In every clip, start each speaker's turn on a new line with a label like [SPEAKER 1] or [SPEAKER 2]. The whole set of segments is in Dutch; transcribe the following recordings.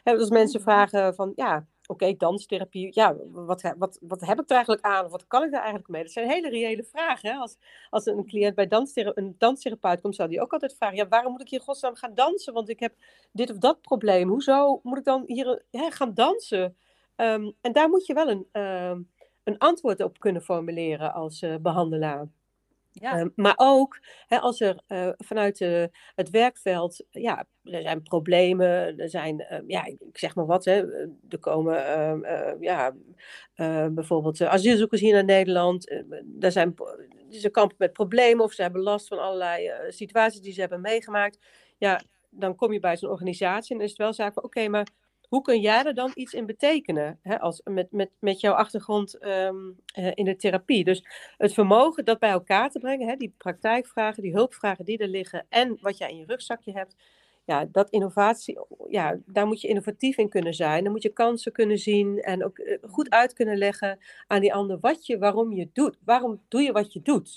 [SPEAKER 1] Hè, als mensen vragen van, ja, oké, danstherapie, ja, wat heb ik er eigenlijk aan? Of wat kan ik daar eigenlijk mee? Dat zijn hele reële vragen. Hè? Als een cliënt bij een danstherapeut komt, zou die ook altijd vragen, ja, waarom moet ik hier in godsnaam gaan dansen? Want ik heb dit of dat probleem. Hoezo moet ik dan hier gaan dansen? En daar moet je wel een antwoord op kunnen formuleren als behandelaar.
[SPEAKER 2] Ja.
[SPEAKER 1] Maar ook als er vanuit het werkveld, ja, er zijn problemen, er zijn, ja, ik zeg maar wat, hè, er komen bijvoorbeeld asielzoekers hier naar Nederland, ze kampen met problemen of ze hebben last van allerlei situaties die ze hebben meegemaakt. Ja, dan kom je bij zo'n organisatie en dan is het wel zaak van, oké, maar hoe kun jij er dan iets in betekenen, hè, met jouw achtergrond in de therapie? Dus het vermogen dat bij elkaar te brengen, hè, die praktijkvragen, die hulpvragen die er liggen en wat jij in je rugzakje hebt, ja, dat innovatie, ja, daar moet je innovatief in kunnen zijn. Dan moet je kansen kunnen zien en ook goed uit kunnen leggen aan die ander waarom je doet. Waarom doe je wat je doet?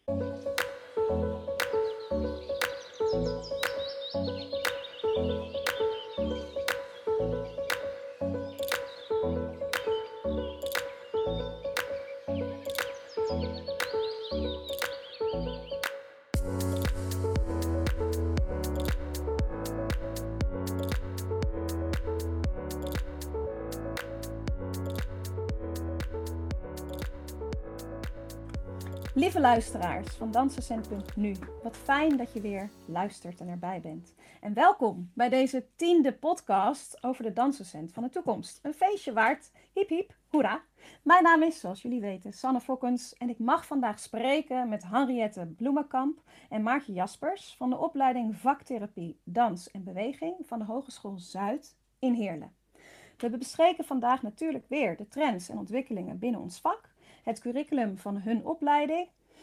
[SPEAKER 2] Lieve luisteraars van Dansdocent.nu, wat fijn dat je weer luistert en erbij bent. En welkom bij deze 10e podcast over de dansdocent van de toekomst. Een feestje waard, hiep hiep, hoera. Mijn naam is, zoals jullie weten, Sanne Fokkens en ik mag vandaag spreken met Henriette Bloemenkamp en Maartje Jaspers van de opleiding Vaktherapie Dans en Beweging van de Hogeschool Zuid in Heerlen. We bespreken vandaag natuurlijk weer de trends en ontwikkelingen binnen ons vak, het curriculum van hun opleiding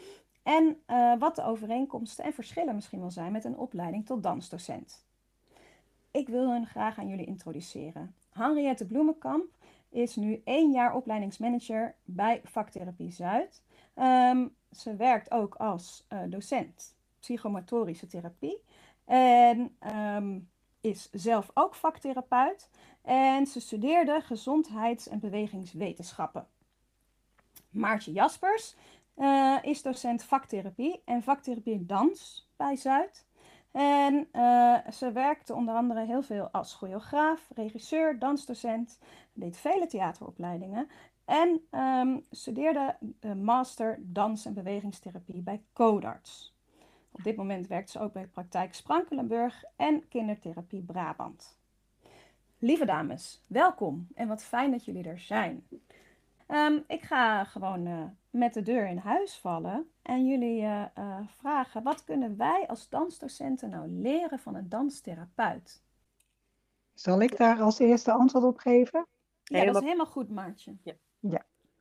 [SPEAKER 2] en wat de overeenkomsten en verschillen misschien wel zijn met een opleiding tot dansdocent. Ik wil hen graag aan jullie introduceren. Henriette Bloemenkamp is nu 1 jaar opleidingsmanager bij Vaktherapie Zuid. Ze werkt ook als docent psychomotorische therapie en is zelf ook vaktherapeut en ze studeerde gezondheids- en bewegingswetenschappen. Maartje Jaspers is docent vaktherapie en vaktherapie dans bij Zuid. En ze werkte onder andere heel veel als choreograaf, regisseur, dansdocent, deed vele theateropleidingen en studeerde master dans- en bewegingstherapie bij Codarts. Op dit moment werkt ze ook bij praktijk Sprankelenburg en kindertherapie Brabant. Lieve dames, welkom en wat fijn dat jullie er zijn. Ik ga gewoon met de deur in huis vallen en jullie vragen, wat kunnen wij als dansdocenten nou leren van een danstherapeut?
[SPEAKER 3] Zal ik daar als eerste antwoord op geven?
[SPEAKER 2] Ja, dat is helemaal goed, Maartje.
[SPEAKER 3] Ja.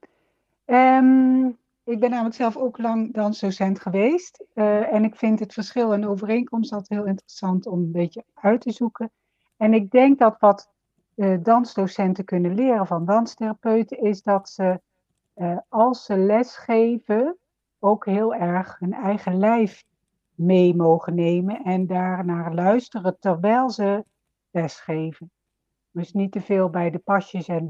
[SPEAKER 3] Ik ben namelijk zelf ook lang dansdocent geweest. En ik vind het verschil en overeenkomst altijd heel interessant om een beetje uit te zoeken. En ik denk dat wat dansdocenten kunnen leren van danstherapeuten is dat ze, als ze lesgeven, ook heel erg hun eigen lijf mee mogen nemen en daarnaar luisteren terwijl ze lesgeven. Dus niet te veel bij de pasjes en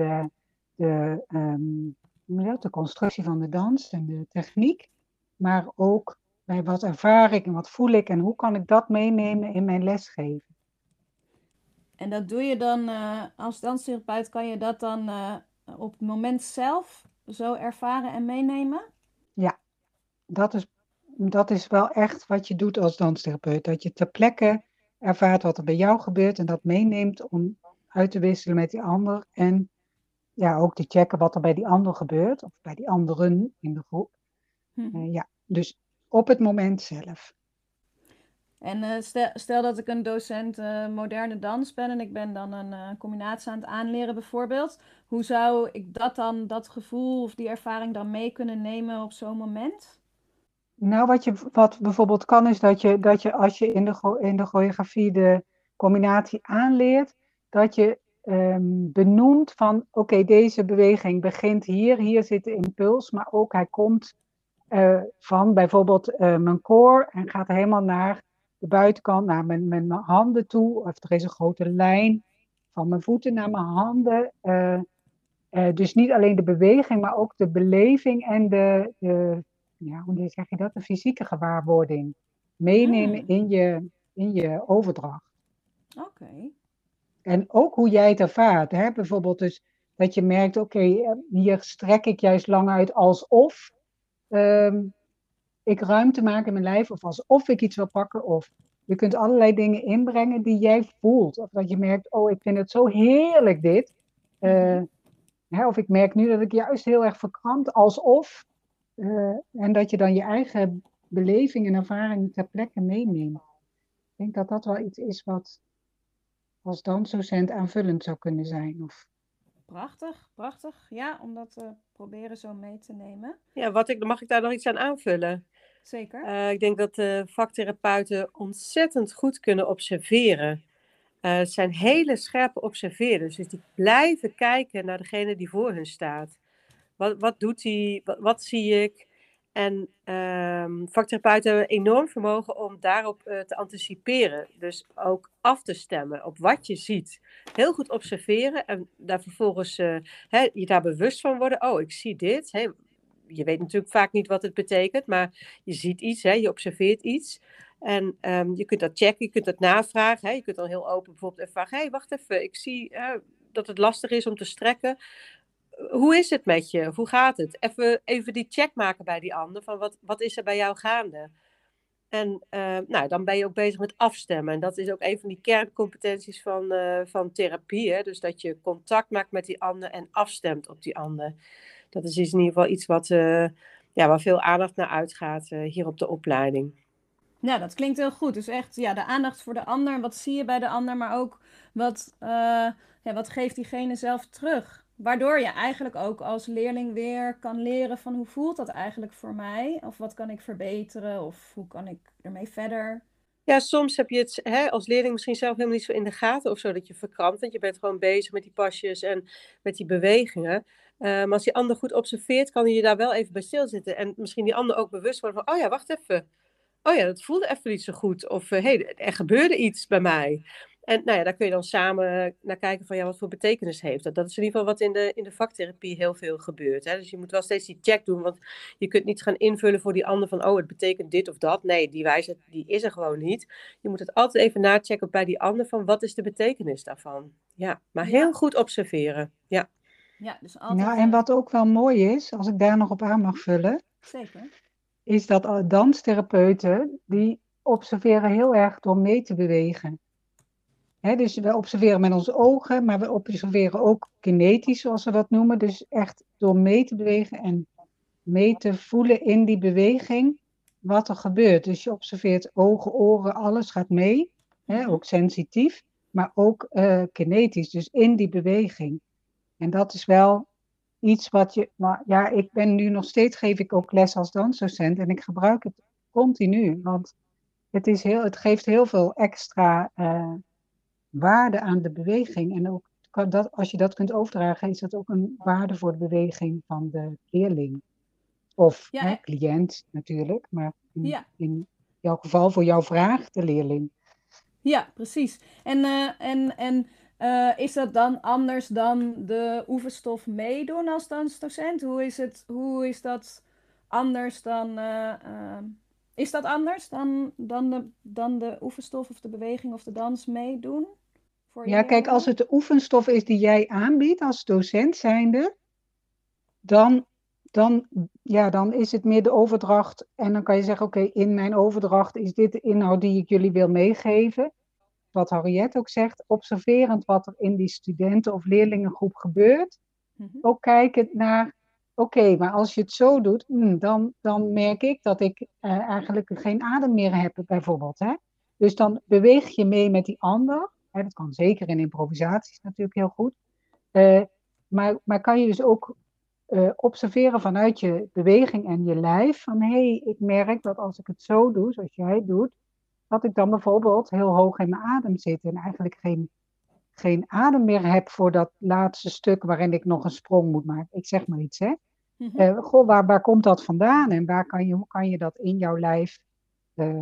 [SPEAKER 3] de constructie van de dans en de techniek, maar ook bij wat ervaar ik en wat voel ik en hoe kan ik dat meenemen in mijn lesgeven.
[SPEAKER 2] En dat doe je dan als danstherapeut, kan je dat dan op het moment zelf zo ervaren en meenemen?
[SPEAKER 3] Ja, dat is wel echt wat je doet als danstherapeut. Dat je ter plekke ervaart wat er bij jou gebeurt en dat meeneemt om uit te wisselen met die ander. En ja, ook te checken wat er bij die ander gebeurt, of bij die anderen in de groep. Ja, dus op het moment zelf.
[SPEAKER 2] En stel dat ik een docent moderne dans ben en ik ben dan een combinatie aan het aanleren bijvoorbeeld. Hoe zou ik dat gevoel of die ervaring dan mee kunnen nemen op zo'n moment?
[SPEAKER 3] Nou, wat bijvoorbeeld kan is dat je als je in de choreografie de combinatie aanleert, dat je benoemt van oké, deze beweging begint hier zit de impuls, maar ook hij komt van bijvoorbeeld mijn core en gaat helemaal naar de buitenkant, naar mijn handen toe, of er is een grote lijn van mijn voeten naar mijn handen. Dus niet alleen de beweging, maar ook de beleving en hoe zeg je dat? De fysieke gewaarwording. Meenemen in je overdracht.
[SPEAKER 2] Oké.
[SPEAKER 3] En ook hoe jij het ervaart. Hè? Bijvoorbeeld dus dat je merkt, hier strek ik juist lang uit alsof ik ruimte maak in mijn lijf. Of alsof ik iets wil pakken. Of je kunt allerlei dingen inbrengen die jij voelt. Of dat je merkt, ik vind het zo heerlijk dit. Of ik merk nu dat ik juist heel erg verkrampt, alsof. En dat je dan je eigen beleving en ervaring ter plekke meeneemt. Ik denk dat dat wel iets is wat als dansdocent aanvullend zou kunnen zijn. Of...
[SPEAKER 2] Prachtig, prachtig. Ja, om dat te proberen zo mee te nemen.
[SPEAKER 1] Ja, mag ik daar nog iets aan aanvullen?
[SPEAKER 2] Zeker.
[SPEAKER 1] Ik denk dat vaktherapeuten ontzettend goed kunnen observeren. Het zijn hele scherpe observeerders. Dus die blijven kijken naar degene die voor hun staat. Wat doet hij? Wat zie ik? En vaktherapeuten hebben een enorm vermogen om daarop te anticiperen. Dus ook af te stemmen op wat je ziet. Heel goed observeren en daar vervolgens je daar bewust van worden. Ik zie dit. Je weet natuurlijk vaak niet wat het betekent, maar je ziet iets, je observeert iets. En je kunt dat checken, je kunt dat navragen. Je kunt dan heel open bijvoorbeeld even vragen, wacht even, ik zie dat het lastig is om te strekken. Hoe is het met je? Hoe gaat het? Even die check maken bij die ander, van wat is er bij jou gaande? En dan ben je ook bezig met afstemmen. En dat is ook een van die kerncompetenties van therapie. Hè? Dus dat je contact maakt met die ander en afstemt op die ander. Dat is in ieder geval iets waar veel aandacht naar uitgaat hier op de opleiding.
[SPEAKER 2] Ja, dat klinkt heel goed. Dus echt de aandacht voor de ander. Wat zie je bij de ander, maar ook wat geeft diegene zelf terug? Waardoor je eigenlijk ook als leerling weer kan leren van hoe voelt dat eigenlijk voor mij? Of wat kan ik verbeteren? Of hoe kan ik ermee verder?
[SPEAKER 1] Ja, soms heb je het als leerling misschien zelf helemaal niet zo in de gaten of zo dat je verkrampt. Want je bent gewoon bezig met die pasjes en met die bewegingen. Maar als die ander goed observeert, kan je daar wel even bij stilzitten. En misschien die ander ook bewust worden van, wacht even. Dat voelde even niet zo goed. Of er gebeurde iets bij mij. En daar kun je dan samen naar kijken van wat voor betekenis heeft dat. Dat is in ieder geval wat in de vaktherapie heel veel gebeurt. Hè? Dus je moet wel steeds die check doen, want je kunt niet gaan invullen voor die ander van het betekent dit of dat. Nee, die wijsheid die is er gewoon niet. Je moet het altijd even nachecken bij die ander van wat is de betekenis daarvan. Ja, maar heel goed observeren. Ja.
[SPEAKER 2] Ja, dus altijd...
[SPEAKER 3] en wat ook wel mooi is, als ik daar nog op aan mag vullen.
[SPEAKER 2] Zeker.
[SPEAKER 3] Is dat danstherapeuten, die observeren heel erg door mee te bewegen. Dus we observeren met onze ogen, maar we observeren ook kinetisch, zoals we dat noemen. Dus echt door mee te bewegen en mee te voelen in die beweging wat er gebeurt. Dus je observeert ogen, oren, alles gaat mee. Ook sensitief, maar ook kinetisch, dus in die beweging. En dat is wel iets wat ik ben nu nog steeds, geef ik ook les als dansdocent en ik gebruik het continu, want het geeft heel veel extra waarde aan de beweging. En ook als je dat kunt overdragen, is dat ook een waarde voor de beweging van de leerling. Of cliënt natuurlijk, maar in jouw geval voor jouw vraag, de leerling.
[SPEAKER 2] Ja, precies. En is dat dan anders dan de oefenstof meedoen als dansdocent? Hoe is dat anders dan... is dat anders dan de oefenstof of de beweging of de dans meedoen?
[SPEAKER 3] Kijk, als het de oefenstof is die jij aanbiedt als docent zijnde, dan is het meer de overdracht. En dan kan je zeggen, oké, in mijn overdracht is dit de inhoud die ik jullie wil meegeven. Wat Henriette ook zegt, observerend wat er in die studenten- of leerlingengroep gebeurt. Ook kijken naar, maar als je het zo doet, dan merk ik dat ik eigenlijk geen adem meer heb, bijvoorbeeld. Hè? Dus dan beweeg je mee met die ander. Hè? Dat kan zeker in improvisaties natuurlijk heel goed. Maar kan je dus ook observeren vanuit je beweging en je lijf. Van ik merk dat als ik het zo doe, zoals jij het doet, dat ik dan bijvoorbeeld heel hoog in mijn adem zit en eigenlijk geen adem meer heb voor dat laatste stuk waarin ik nog een sprong moet maken. Ik zeg maar iets, hè. Waar komt dat vandaan en hoe kan je dat in jouw lijf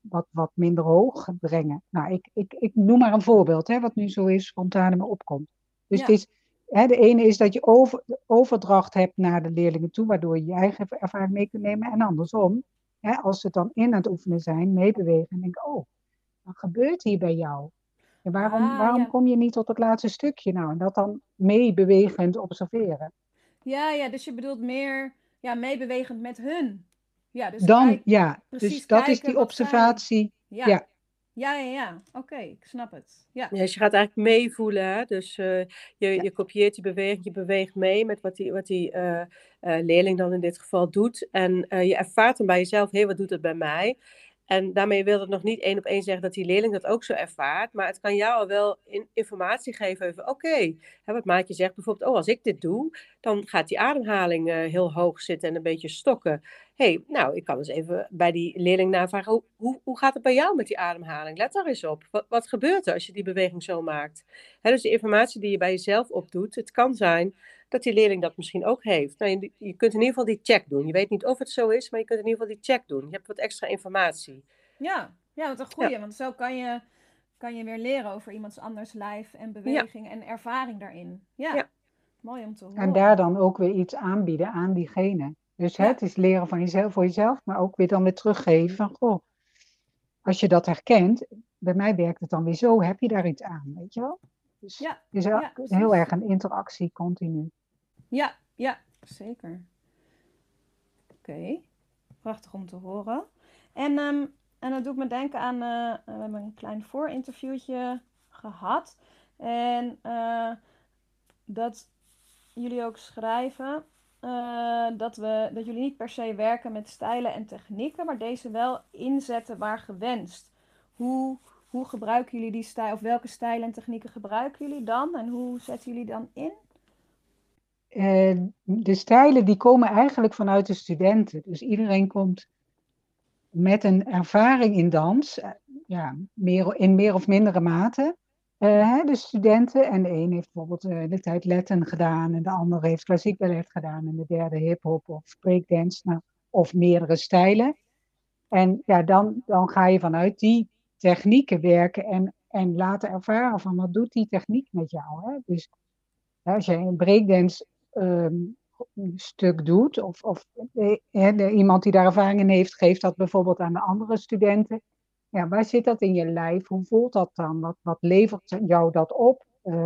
[SPEAKER 3] wat minder hoog brengen. Nou, ik noem maar een voorbeeld, hè, wat nu zo is, spontaan in me opkomt. Dus
[SPEAKER 2] Ja.
[SPEAKER 3] het is, hè, de ene is dat je overdracht hebt naar de leerlingen toe, waardoor je je eigen ervaring mee kunt nemen. En andersom, hè, als ze dan in aan het oefenen zijn, meebewegen en denken, oh, wat gebeurt hier bij jou? En waarom
[SPEAKER 2] Ja.
[SPEAKER 3] kom je niet tot het laatste stukje nou? En dat dan meebewegend observeren.
[SPEAKER 2] Ja, dus je bedoelt meer meebewegend met hun. Ja, dus
[SPEAKER 3] Dan, ja,
[SPEAKER 2] precies
[SPEAKER 3] dus dat is
[SPEAKER 2] kijken
[SPEAKER 3] die
[SPEAKER 2] wat
[SPEAKER 3] observatie.
[SPEAKER 2] zij...
[SPEAKER 3] Ja,
[SPEAKER 2] Ja. Oké, ik snap het. Ja.
[SPEAKER 1] Ja, dus je gaat eigenlijk meevoelen. Hè? Dus je kopieert die beweging, je beweegt mee met wat die leerling dan in dit geval doet. En je ervaart dan bij jezelf, hé, wat doet het bij mij? En daarmee wil het nog niet 1 op 1 zeggen dat die leerling dat ook zo ervaart. Maar het kan jou al wel informatie geven over, oké, wat Maatje zegt bijvoorbeeld, als ik dit doe, dan gaat die ademhaling heel hoog zitten en een beetje stokken. Nou, ik kan eens even bij die leerling navragen, hoe gaat het bij jou met die ademhaling? Let daar eens op. Wat gebeurt er als je die beweging zo maakt? Dus de informatie die je bij jezelf opdoet, het kan zijn dat die leerling dat misschien ook heeft. Nou, je kunt in ieder geval die check doen. Je weet niet of het zo is, maar je kunt in ieder geval die check doen. Je hebt wat extra informatie.
[SPEAKER 2] Ja, wat een goeie. Want zo kan je weer leren over iemands anders lijf en beweging en ervaring daarin. Ja, mooi om te horen.
[SPEAKER 3] En daar dan ook weer iets aanbieden aan diegene. Dus het is leren van jezelf voor jezelf, maar ook weer dan weer teruggeven van, goh, als je dat herkent, bij mij werkt het dan weer zo, heb je daar iets aan, weet je wel? Dus het is heel erg een interactie continu.
[SPEAKER 2] Ja, zeker. Oké, prachtig om te horen. En dat doet me denken aan, we hebben een klein voorinterviewtje gehad. En dat jullie ook schrijven dat jullie niet per se werken met stijlen en technieken, maar deze wel inzetten waar gewenst. Hoe gebruiken jullie die stijl, of welke stijlen en technieken gebruiken jullie dan? En hoe zetten jullie dan in?
[SPEAKER 3] De stijlen die komen eigenlijk vanuit de studenten. Dus iedereen komt met een ervaring in dans, in meer of mindere mate. De studenten, en de een heeft bijvoorbeeld de tijd Latin gedaan, en de ander heeft klassiek ballet gedaan, en de derde hip-hop of breakdance, of meerdere stijlen. En ja, dan ga je vanuit die technieken werken en laten ervaren van wat doet die techniek met jou. Hè? Dus als je een breakdance stuk doet, of iemand die daar ervaring in heeft, geeft dat bijvoorbeeld aan de andere studenten. Ja, waar zit dat in je lijf? Hoe voelt dat dan? Wat levert jou dat op?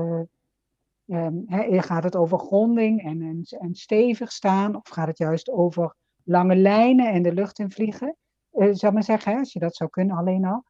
[SPEAKER 3] Gaat het over gronding en stevig staan? Of gaat het juist over lange lijnen en de lucht in vliegen? Zou ik maar zeggen, als je dat zou kunnen alleen al.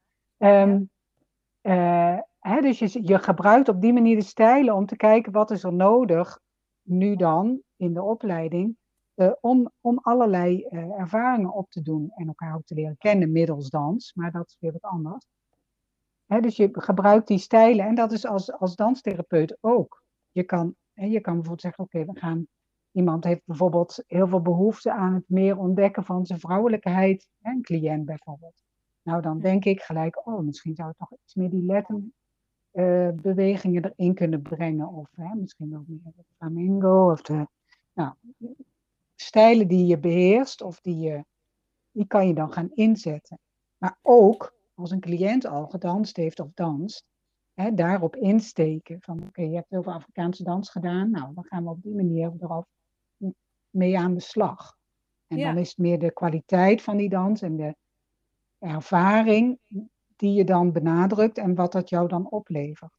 [SPEAKER 3] Dus je gebruikt op die manier de stijlen om te kijken wat is er nodig nu dan in de opleiding om allerlei ervaringen op te doen en elkaar ook te leren kennen middels dans, maar dat is weer wat anders. Dus je gebruikt die stijlen en dat is als danstherapeut ook. Je kan bijvoorbeeld zeggen, oké, iemand heeft bijvoorbeeld heel veel behoefte aan het meer ontdekken van zijn vrouwelijkheid, een cliënt bijvoorbeeld. Nou, dan denk ik gelijk, misschien zou het toch iets meer die Latin bewegingen erin kunnen brengen. Of misschien wel meer de flamengo. Of de stijlen die je beheerst. Of die kan je dan gaan inzetten. Maar ook als een cliënt al gedanst heeft of danst. Daarop insteken. Van je hebt heel veel Afrikaanse dans gedaan. Nou, dan gaan we op die manier eraf mee aan de slag. En dan is het meer de kwaliteit van die dans en de ervaring die je dan benadrukt en wat dat jou dan oplevert.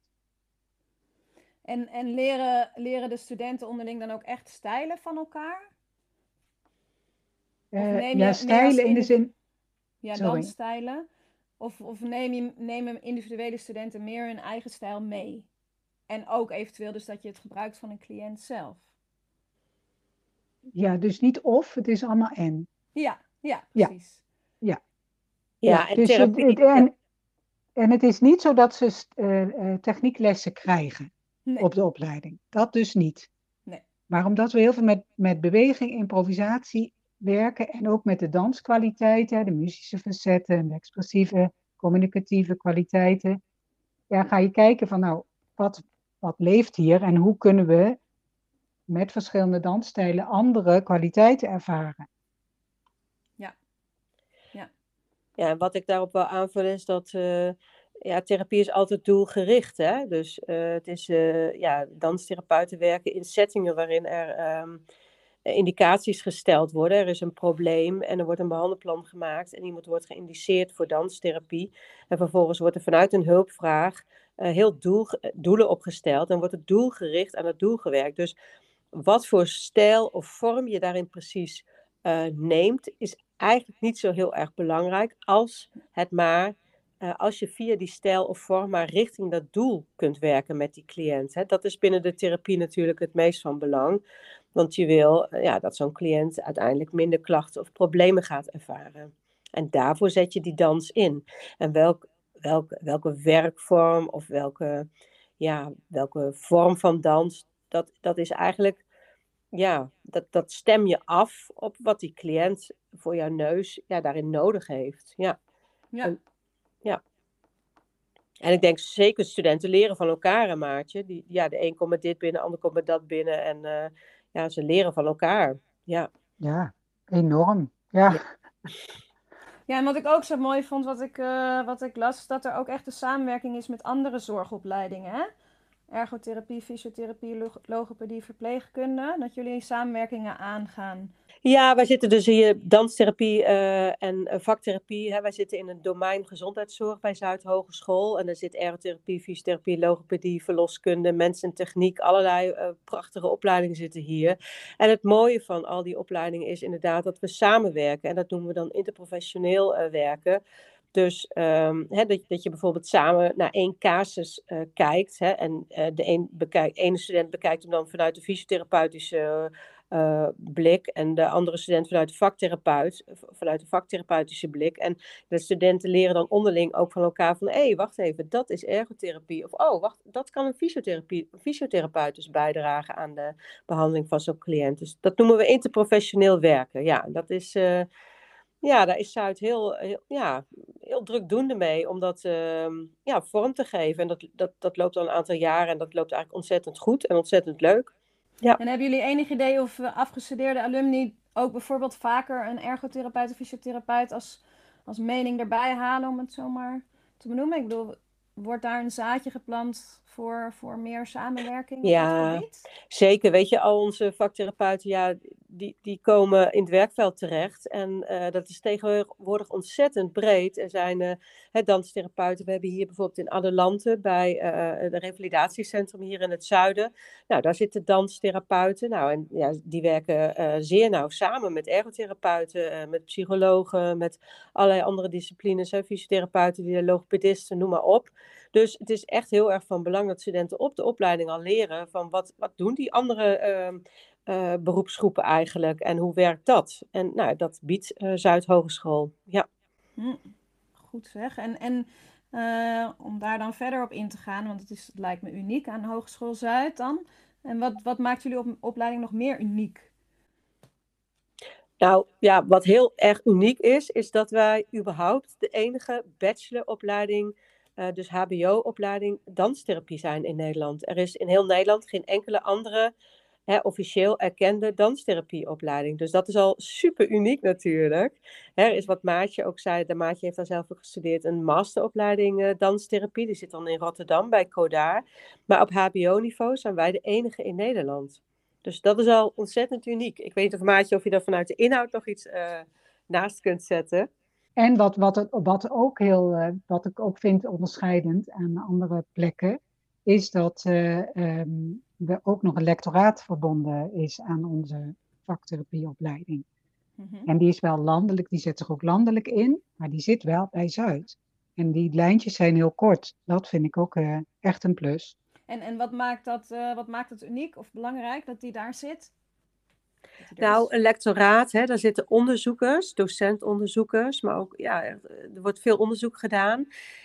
[SPEAKER 2] En leren de studenten onderling dan ook echt stijlen van elkaar?
[SPEAKER 3] Stijlen in de zin...
[SPEAKER 2] Ja, dansstijlen. Of nemen individuele studenten meer hun eigen stijl mee? En ook eventueel dus dat je het gebruikt van een cliënt zelf?
[SPEAKER 3] Ja, dus niet of, het is allemaal en.
[SPEAKER 2] Ja, precies.
[SPEAKER 1] Ja, en
[SPEAKER 3] dus
[SPEAKER 1] therapie.
[SPEAKER 3] En het is niet zo dat ze technieklessen krijgen op de opleiding. Dat dus niet.
[SPEAKER 2] Nee.
[SPEAKER 3] Maar omdat we heel veel met beweging, improvisatie werken en ook met de danskwaliteiten, de muzische facetten, de expressieve, communicatieve kwaliteiten, ga je kijken van wat leeft hier en hoe kunnen we met verschillende dansstijlen andere kwaliteiten ervaren.
[SPEAKER 1] Ja, en wat ik daarop wil aanvullen is dat therapie is altijd doelgericht. Hè? Dus het is, danstherapeuten werken in settingen waarin er indicaties gesteld worden. Er is een probleem en er wordt een behandelplan gemaakt en iemand wordt geïndiceerd voor danstherapie. En vervolgens wordt er vanuit een hulpvraag doelen opgesteld en wordt het doelgericht aan het doel gewerkt. Dus wat voor stijl of vorm je daarin precies neemt, is eigenlijk niet zo heel erg belangrijk als je via die stijl of vorm maar richting dat doel kunt werken met die cliënt. Hè. Dat is binnen de therapie natuurlijk het meest van belang. Want je wil dat zo'n cliënt uiteindelijk minder klachten of problemen gaat ervaren. En daarvoor zet je die dans in. En welke werkvorm of welke vorm van dans, dat is eigenlijk, dat stem je af op wat die cliënt voor jouw neus daarin nodig heeft. Ja.
[SPEAKER 2] Ja.
[SPEAKER 1] En ik denk zeker studenten leren van elkaar, een maatje. De een komt met dit binnen, de ander komt met dat binnen. En ze leren van elkaar. Ja,
[SPEAKER 3] Enorm.
[SPEAKER 2] Ja, en wat ik ook zo mooi vond, wat ik las, dat er ook echt een samenwerking is met andere zorgopleidingen. Hè? Ergotherapie, fysiotherapie, logopedie, verpleegkunde. Dat jullie samenwerkingen aangaan.
[SPEAKER 1] Ja, wij zitten dus hier danstherapie en vaktherapie. Hè. Wij zitten in een domein gezondheidszorg bij Zuidhogeschool. En daar zit ergotherapie, fysiotherapie, logopedie, verloskunde, mens en techniek. Allerlei prachtige opleidingen zitten hier. En het mooie van al die opleidingen is inderdaad dat we samenwerken. En dat noemen we dan interprofessioneel werken. Dus dat je bijvoorbeeld samen naar één casus kijkt. Hè, en de ene student bekijkt hem dan vanuit de fysiotherapeutische blik en de andere student vanuit de vaktherapeutische blik. En de studenten leren dan onderling ook van elkaar van, wacht even, dat is ergotherapie. Of, wacht, dat kan een fysiotherapeut dus bijdragen aan de behandeling van zo'n cliënt. Dus dat noemen we interprofessioneel werken. Ja, dat is... daar is Zuid heel drukdoende mee om dat vorm te geven. En dat loopt al een aantal jaren en dat loopt eigenlijk ontzettend goed en ontzettend leuk. Ja.
[SPEAKER 2] En hebben jullie enig idee of afgestudeerde alumni ook bijvoorbeeld vaker een ergotherapeut of fysiotherapeut als mening erbij halen, om het zo maar te benoemen? Ik bedoel, wordt daar een zaadje geplant voor meer samenwerking op dat gebied?
[SPEAKER 1] Zeker. Weet je, al onze vaktherapeuten, die komen in het werkveld terecht. En dat is tegenwoordig ontzettend breed. Er zijn danstherapeuten. We hebben hier bijvoorbeeld in Adelante bij het revalidatiecentrum hier in het zuiden. Nou, daar zitten danstherapeuten. Nou, en die werken zeer nauw samen met ergotherapeuten, met psychologen, met allerlei andere disciplines. Fysiotherapeuten, logopedisten, noem maar op. Dus het is echt heel erg van belang dat studenten op de opleiding al leren van wat doen die andere beroepsgroepen eigenlijk en hoe werkt dat? En nou, dat biedt Zuidhogeschool. Ja.
[SPEAKER 2] Goed zeg. En om daar dan verder op in te gaan, want het lijkt me uniek aan Hogeschool Zuid dan. En wat maakt jullie opleiding nog meer uniek?
[SPEAKER 1] Nou ja, wat heel erg uniek is dat wij überhaupt de enige bacheloropleiding, dus HBO-opleiding, danstherapie zijn in Nederland. Er is in heel Nederland geen enkele andere officieel erkende danstherapieopleiding. Dus dat is al super uniek natuurlijk. Er is wat Maatje ook zei, de Maatje heeft daar zelf ook gestudeerd, een masteropleiding danstherapie. Die zit dan in Rotterdam bij Codaar. Maar op HBO-niveau zijn wij de enige in Nederland. Dus dat is al ontzettend uniek. Ik weet niet of Maatje of je daar vanuit de inhoud nog iets naast kunt zetten.
[SPEAKER 3] En wat ik ook vind onderscheidend aan andere plekken, is dat er ook nog een lectoraat verbonden is aan onze vaktherapieopleiding. Mm-hmm. En die is wel landelijk, die zit er ook landelijk in, maar die zit wel bij Zuid. En die lijntjes zijn heel kort. Dat vind ik ook echt een plus.
[SPEAKER 2] En wat maakt dat uniek of belangrijk dat die daar zit?
[SPEAKER 1] Nou, een lectoraat, daar zitten onderzoekers, docentonderzoekers, maar ook, er wordt veel onderzoek gedaan.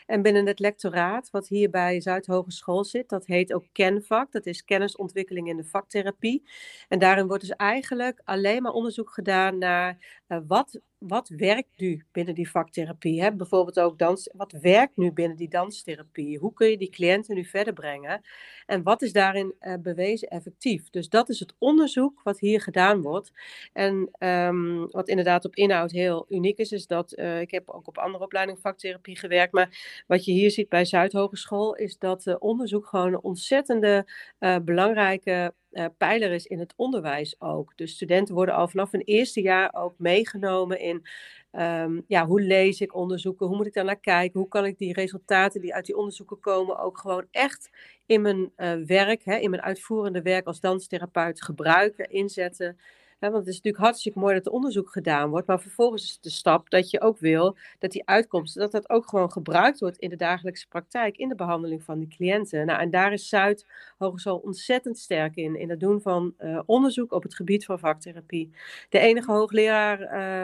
[SPEAKER 1] En binnen het lectoraat, wat hier bij Zuidhogeschool zit, dat heet ook KenVak. Dat is kennisontwikkeling in de vaktherapie. En daarin wordt dus eigenlijk alleen maar onderzoek gedaan naar wat werkt nu binnen die vaktherapie. Hè? Bijvoorbeeld ook wat werkt nu binnen die danstherapie? Hoe kun je die cliënten nu verder brengen? En wat is daarin bewezen effectief? Dus dat is het onderzoek wat hier gedaan wordt. En wat inderdaad op inhoud heel uniek is dat ik heb ook op andere opleidingen vaktherapie gewerkt, maar wat je hier ziet bij Zuidhogeschool is dat onderzoek gewoon een ontzettende belangrijke pijler is in het onderwijs ook. Dus studenten worden al vanaf hun eerste jaar ook meegenomen in hoe lees ik onderzoeken, hoe moet ik daar naar kijken, hoe kan ik die resultaten die uit die onderzoeken komen ook gewoon echt in mijn werk, in mijn uitvoerende werk als danstherapeut gebruiken, inzetten. Want het is natuurlijk hartstikke mooi dat er onderzoek gedaan wordt, maar vervolgens is het de stap dat je ook wil dat die uitkomsten, dat ook gewoon gebruikt wordt in de dagelijkse praktijk, in de behandeling van die cliënten. Nou, en daar is Zuidhogeschool ontzettend sterk in het doen van onderzoek op het gebied van vaktherapie. De enige hoogleraar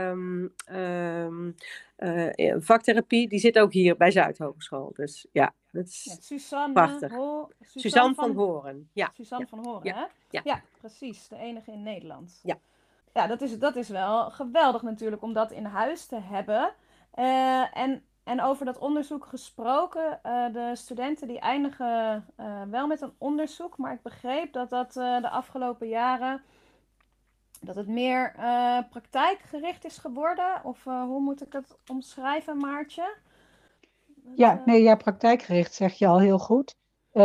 [SPEAKER 1] vaktherapie, die zit ook hier bij Zuidhogeschool. Dus ja, dat is prachtig. Suzanne van Horen. Ja.
[SPEAKER 2] Suzanne van Horen,
[SPEAKER 1] ja.
[SPEAKER 2] hè?
[SPEAKER 1] Ja.
[SPEAKER 2] Ja, precies. De enige in Nederland.
[SPEAKER 1] Ja.
[SPEAKER 2] Ja, dat is wel geweldig natuurlijk om dat in huis te hebben. En over dat onderzoek gesproken, de studenten die eindigen wel met een onderzoek, maar ik begreep dat de afgelopen jaren dat het meer praktijkgericht is geworden. Of hoe moet ik dat omschrijven, Maartje?
[SPEAKER 3] Praktijkgericht zeg je al heel goed.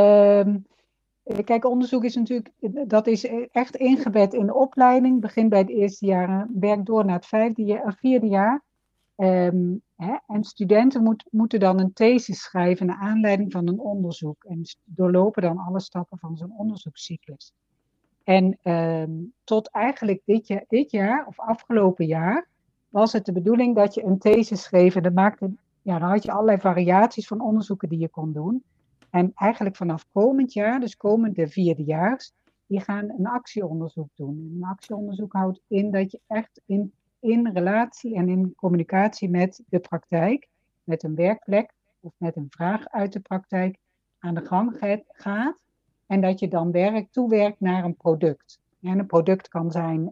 [SPEAKER 3] Kijk, onderzoek is natuurlijk, dat is echt ingebed in de opleiding. Begint bij het eerste jaar, werkt door naar het vierde jaar. En studenten moeten dan een thesis schrijven naar aanleiding van een onderzoek. En doorlopen dan alle stappen van zo'n onderzoekscyclus. En tot eigenlijk dit jaar of afgelopen jaar was het de bedoeling dat je een thesis schreef. En dan had je allerlei variaties van onderzoeken die je kon doen. En eigenlijk vanaf komend jaar, dus komende vierdejaars, die gaan een actieonderzoek doen. Een actieonderzoek houdt in dat je echt in relatie en in communicatie met de praktijk, met een werkplek of met een vraag uit de praktijk aan de gang gaat. En dat je dan toewerkt naar een product. En een product kan zijn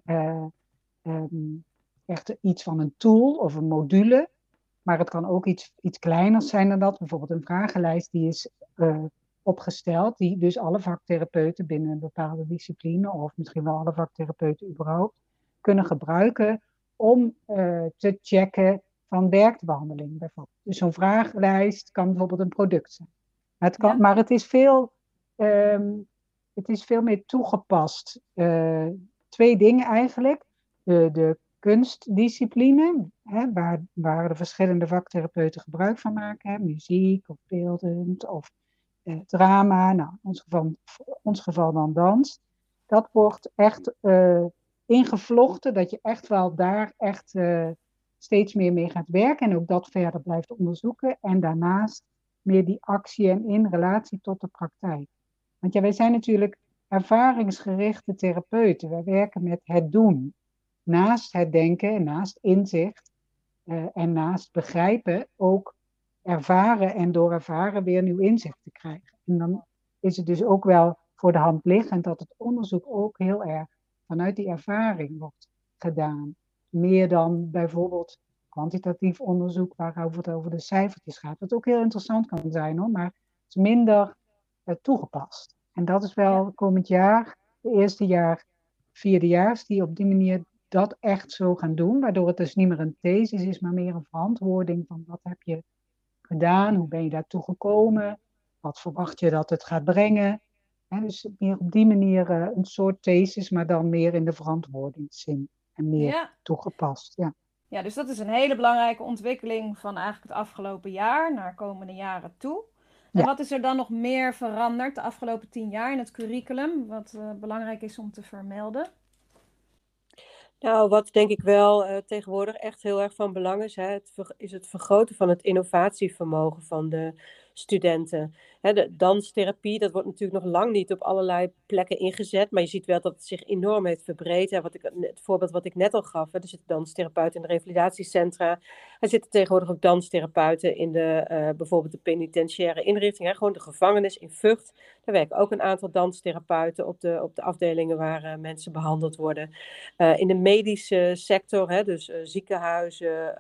[SPEAKER 3] echt iets van een tool of een module. Maar het kan ook iets kleiners zijn dan dat. Bijvoorbeeld een vragenlijst die is opgesteld. Die dus alle vaktherapeuten binnen een bepaalde discipline. Of misschien wel alle vaktherapeuten überhaupt. Kunnen gebruiken om te checken van werkt de behandeling bijvoorbeeld. Dus zo'n vragenlijst kan bijvoorbeeld een product zijn. Maar het is veel meer toegepast. Twee dingen eigenlijk. De kunstdiscipline, waar de verschillende vaktherapeuten gebruik van maken. Hè, muziek of beeldend of drama. Nou, in ons geval dan dans. Dat wordt echt ingevlochten, dat je echt wel daar echt steeds meer mee gaat werken. En ook dat verder blijft onderzoeken. En daarnaast meer die actie en in relatie tot de praktijk. Want wij zijn natuurlijk ervaringsgerichte therapeuten. Wij werken met het doen. Naast het denken, naast inzicht en naast begrijpen ook ervaren en door ervaren weer nieuw inzicht te krijgen. En dan is het dus ook wel voor de hand liggend dat het onderzoek ook heel erg vanuit die ervaring wordt gedaan. Meer dan bijvoorbeeld kwantitatief onderzoek waarover het over de cijfertjes gaat. Wat ook heel interessant kan zijn hoor, maar het is minder toegepast. En dat is wel komend jaar, de eerste vierdejaars die op die manier dat echt zo gaan doen. Waardoor het dus niet meer een thesis is, maar meer een verantwoording van wat heb je gedaan, hoe ben je daartoe gekomen, wat verwacht je dat het gaat brengen. Dus meer op die manier een soort thesis, maar dan meer in de verantwoordingszin en meer toegepast.
[SPEAKER 2] Ja, dus dat is een hele belangrijke ontwikkeling van eigenlijk het afgelopen jaar naar komende jaren toe. En wat is er dan nog meer veranderd de afgelopen 10 jaar in het curriculum, wat belangrijk is om te vermelden?
[SPEAKER 1] Nou, wat denk ik wel tegenwoordig echt heel erg van belang is, is het vergroten van het innovatievermogen van de studenten. De danstherapie, dat wordt natuurlijk nog lang niet op allerlei plekken ingezet, maar je ziet wel dat het zich enorm heeft verbreed. Het voorbeeld wat ik net al gaf, er zitten danstherapeuten in de revalidatiecentra. Er zitten tegenwoordig ook danstherapeuten in bijvoorbeeld de penitentiaire inrichting. Gewoon de gevangenis in Vught. Daar werken ook een aantal danstherapeuten op de afdelingen waar mensen behandeld worden. In de medische sector, dus ziekenhuizen,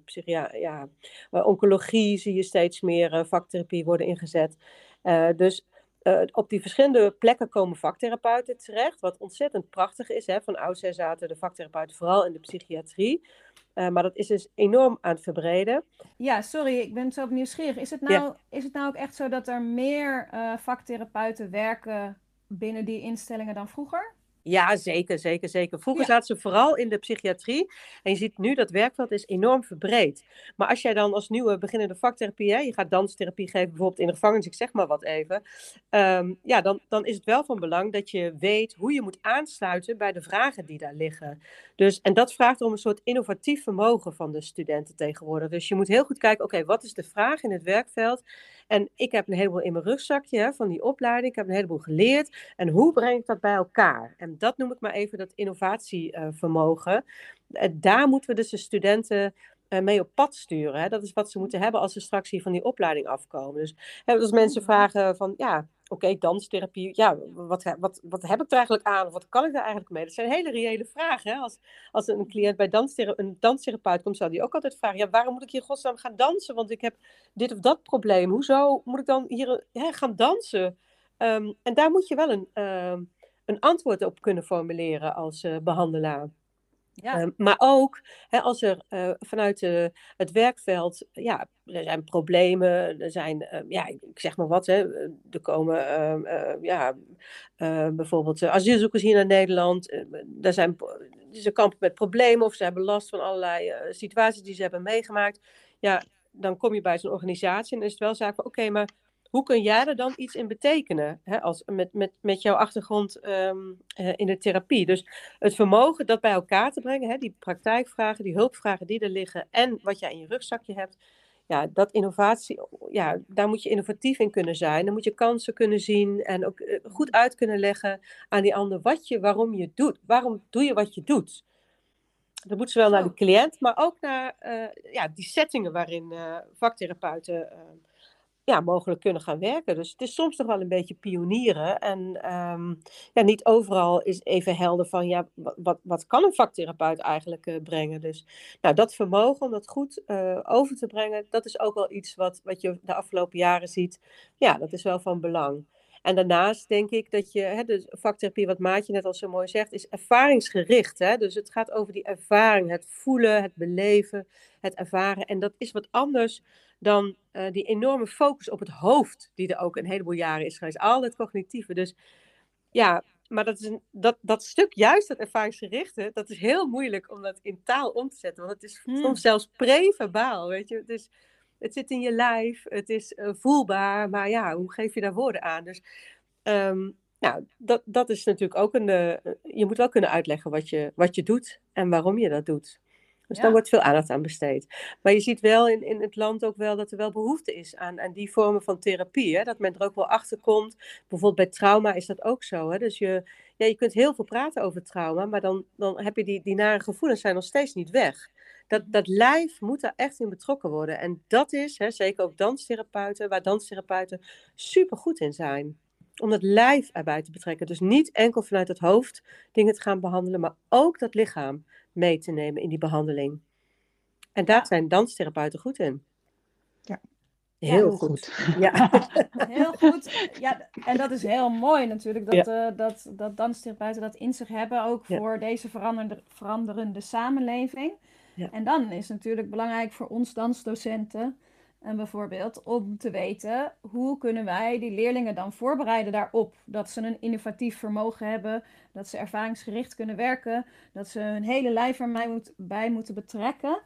[SPEAKER 1] oncologie zie je steeds meer vaktherapie worden ingezet. Dus op die verschillende plekken komen vaktherapeuten terecht, wat ontzettend prachtig is. Van oudsher zaten de vaktherapeuten vooral in de psychiatrie. Maar dat is dus enorm aan het verbreden.
[SPEAKER 2] Ja, sorry, ik ben zo nieuwsgierig. Is het nou ook echt zo dat er meer vaktherapeuten werken binnen die instellingen dan vroeger?
[SPEAKER 1] Ja, zeker. Vroeger zaten ze vooral in de psychiatrie. En je ziet nu dat werkveld is enorm verbreed. Maar als jij dan als nieuwe beginnende vaktherapie, je gaat danstherapie geven bijvoorbeeld in de gevangenis, ik zeg maar wat even. Dan is het wel van belang dat je weet hoe je moet aansluiten bij de vragen die daar liggen. Dus, en dat vraagt om een soort innovatief vermogen van de studenten tegenwoordig. Dus je moet heel goed kijken, oké, wat is de vraag in het werkveld? En ik heb een heleboel in mijn rugzakje van die opleiding. Ik heb een heleboel geleerd. En hoe breng ik dat bij elkaar? En dat noem ik maar even dat innovatievermogen. Daar moeten we dus de studenten mee op pad sturen. Dat is wat ze moeten hebben als ze straks hier van die opleiding afkomen. Dus als mensen vragen van, oké, danstherapie, wat heb ik er eigenlijk aan? Of wat kan ik daar eigenlijk mee? Dat zijn hele reële vragen. Als een cliënt bij een danstherapeut komt, zou die ook altijd vragen, waarom moet ik hier godsnaam gaan dansen? Want ik heb dit of dat probleem. Hoezo moet ik dan hier gaan dansen? En daar moet je wel een antwoord op kunnen formuleren als behandelaar.
[SPEAKER 2] Ja.
[SPEAKER 1] Maar ook als er vanuit het werkveld, er zijn problemen, er zijn, ik zeg maar wat, er komen bijvoorbeeld asielzoekers hier naar Nederland, ze kampen met problemen of ze hebben last van allerlei situaties die ze hebben meegemaakt. Ja, dan kom je bij zo'n organisatie en dan is het wel zaak van, oké, maar hoe kun jij er dan iets in betekenen, met jouw achtergrond in de therapie? Dus het vermogen dat bij elkaar te brengen, die praktijkvragen, die hulpvragen die er liggen en wat jij in je rugzakje hebt, dat innovatie, daar moet je innovatief in kunnen zijn. Dan moet je kansen kunnen zien en ook goed uit kunnen leggen aan die ander waarom je doet. Waarom doe je wat je doet? Dat moet zowel naar de cliënt, maar ook naar die settingen waarin vaktherapeuten mogelijk kunnen gaan werken. Dus het is soms nog wel een beetje pionieren. En niet overal is even helder van, wat kan een vaktherapeut eigenlijk brengen? Dus dat vermogen om dat goed over te brengen, dat is ook wel iets wat je de afgelopen jaren ziet. Ja, dat is wel van belang. En daarnaast denk ik dat de vaktherapie, wat Maartje net al zo mooi zegt, is ervaringsgericht. Dus het gaat over die ervaring, het voelen, het beleven, het ervaren. En dat is wat anders dan die enorme focus op het hoofd, die er ook een heleboel jaren is geweest. Al het cognitieve. Dus maar dat stuk, juist dat ervaringsgerichte, dat is heel moeilijk om dat in taal om te zetten. Want het is soms zelfs pre-verbaal, weet je. Het zit in je lijf, het is voelbaar, maar hoe geef je daar woorden aan? Dus dat is natuurlijk ook je moet wel kunnen uitleggen wat je doet en waarom je dat doet. Dus daar wordt veel aandacht aan besteed. Maar je ziet wel in het land ook wel dat er wel behoefte is aan die vormen van therapie. Dat men er ook wel achter komt. Bijvoorbeeld bij trauma is dat ook zo. Dus je kunt heel veel praten over trauma, maar dan heb je die nare gevoelens zijn nog steeds niet weg. Dat lijf moet daar echt in betrokken worden. En dat is, zeker ook danstherapeuten, waar danstherapeuten super goed in zijn. Om dat lijf erbij te betrekken. Dus niet enkel vanuit het hoofd dingen te gaan behandelen, maar ook dat lichaam mee te nemen in die behandeling. En daar zijn danstherapeuten goed in.
[SPEAKER 3] Ja.
[SPEAKER 1] Heel goed.
[SPEAKER 2] Ja. Heel goed. Ja, en dat is heel mooi natuurlijk, dat danstherapeuten dat in zich hebben, ook voor deze veranderende samenleving. Ja. En dan is het natuurlijk belangrijk voor ons dansdocenten en bijvoorbeeld om te weten hoe kunnen wij die leerlingen dan voorbereiden daarop. Dat ze een innovatief vermogen hebben, dat ze ervaringsgericht kunnen werken, dat ze hun hele lijf erbij moeten betrekken.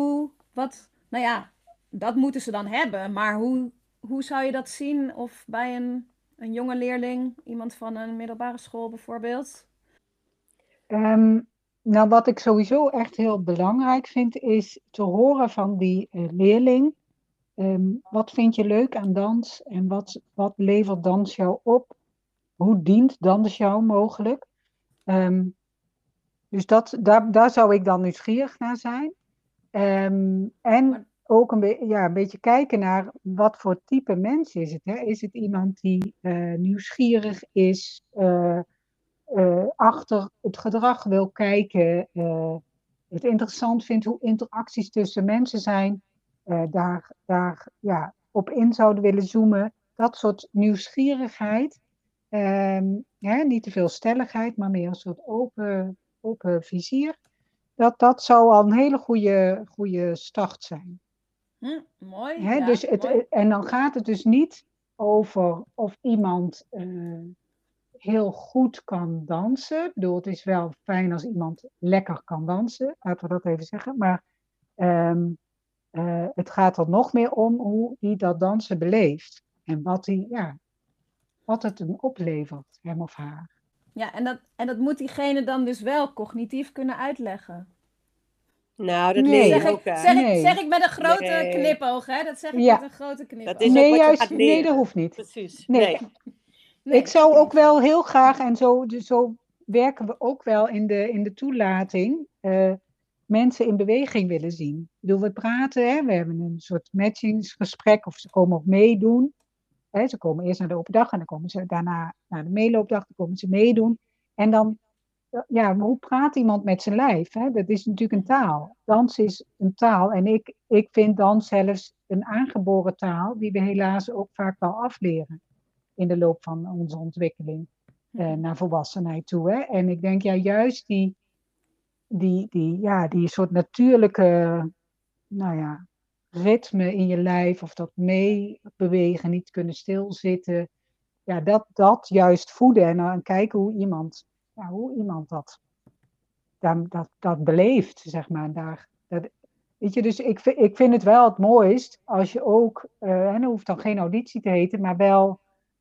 [SPEAKER 2] Dat moeten ze dan hebben, maar hoe zou je dat zien of bij een jonge leerling, iemand van een middelbare school bijvoorbeeld?
[SPEAKER 3] Wat ik sowieso echt heel belangrijk vind, is te horen van die leerling. Wat vind je leuk aan dans en wat levert dans jou op? Hoe dient dans jou mogelijk? Dus daar zou ik dan nieuwsgierig naar zijn. En ook een beetje kijken naar wat voor type mens is het. Hè? Is het iemand die nieuwsgierig is, achter het gedrag wil kijken, het interessant vindt hoe interacties tussen mensen zijn, daar op in zouden willen zoomen. Dat soort nieuwsgierigheid, niet te veel stelligheid, maar meer een soort open vizier. Dat zou al een hele goede start zijn.
[SPEAKER 2] Mooi.
[SPEAKER 3] Hè?
[SPEAKER 2] Ja,
[SPEAKER 3] Dus
[SPEAKER 2] mooi.
[SPEAKER 3] en dan gaat het dus niet over of iemand heel goed kan dansen. Ik bedoel, het is wel fijn als iemand lekker kan dansen, laten we dat even zeggen. Maar het gaat er nog meer om hoe hij dat dansen beleeft. En wat het hem oplevert, hem of haar.
[SPEAKER 2] Ja, en dat moet diegene dan dus wel cognitief kunnen uitleggen.
[SPEAKER 1] Nou, dat
[SPEAKER 3] Nee.
[SPEAKER 1] leer je
[SPEAKER 2] Zeg
[SPEAKER 1] ook, hè?
[SPEAKER 2] zeg ik met een grote
[SPEAKER 1] Nee.
[SPEAKER 2] knipoog, hè? Dat zeg ik
[SPEAKER 3] Ja.
[SPEAKER 2] met een grote knipoog.
[SPEAKER 1] Dat is ook wat je gaat leren.
[SPEAKER 3] Nee, dat hoeft niet.
[SPEAKER 1] Precies.
[SPEAKER 3] Nee.
[SPEAKER 2] Nee,
[SPEAKER 3] Ik zou ook wel heel graag, en zo werken we ook wel in de toelating, mensen in beweging willen zien. Ik bedoel, we praten, hè, we hebben een soort matchingsgesprek, of ze komen ook meedoen. Hè, ze komen eerst naar de open dag en dan komen ze daarna naar de meeloopdag, dan komen ze meedoen. En dan, hoe praat iemand met zijn lijf? Hè? Dat is natuurlijk een taal. Dans is een taal en ik vind dans zelfs een aangeboren taal, die we helaas ook vaak wel afleren in de loop van onze ontwikkeling naar volwassenheid toe. Hè? En ik denk juist die soort natuurlijke ritme in je lijf, of dat meebewegen, niet kunnen stilzitten, dat juist voeden en dan kijken hoe iemand dat beleeft, zeg maar. Weet je, dus ik vind het wel het mooist als je ook, en dat hoeft dan geen auditie te heten, maar wel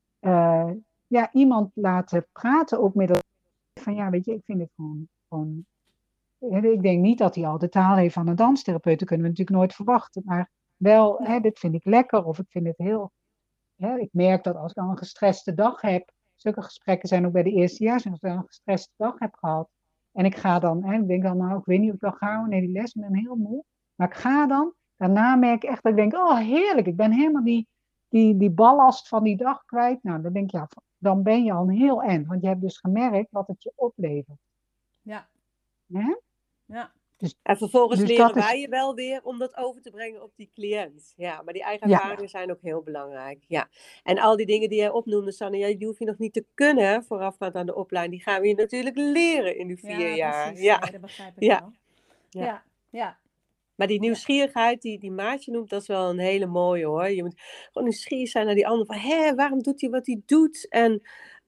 [SPEAKER 3] iemand laten praten ook middels van weet je, ik vind het gewoon ik denk niet dat hij al de taal heeft van een danstherapeut, dat kunnen we natuurlijk nooit verwachten, maar wel, dit vind ik lekker, of ik vind het heel, ik merk dat als ik dan een gestreste dag heb, zulke gesprekken zijn ook bij de eerstejaars, als ik dan een gestreste dag heb gehad, en ik ga dan, ik denk dan, nou, ik weet niet of ik dan ga, nee, die les, ik ben heel moe, maar ik ga dan, daarna merk ik echt dat ik denk, oh, heerlijk, ik ben helemaal die ballast van die dag kwijt. Nou, dan denk ik, dan ben je al een heel eind, want je hebt dus gemerkt wat het je oplevert.
[SPEAKER 2] Ja.
[SPEAKER 3] Hè?
[SPEAKER 2] Ja.
[SPEAKER 1] En vervolgens leren wij je wel weer om dat over te brengen op die cliënt. Ja, maar die eigen ervaringen zijn ook heel belangrijk. Ja. En al die dingen die jij opnoemde, Sanne, die hoef je nog niet te kunnen voorafgaand aan de opleiding. Die gaan we je natuurlijk leren in die 4 jaar.
[SPEAKER 2] Precies. Ja, dat begrijp ik wel. Ja.
[SPEAKER 1] Maar die nieuwsgierigheid, die Maartje noemt, dat is wel een hele mooie, hoor. Je moet gewoon nieuwsgierig zijn naar die ander. Van, waarom doet hij wat hij doet? En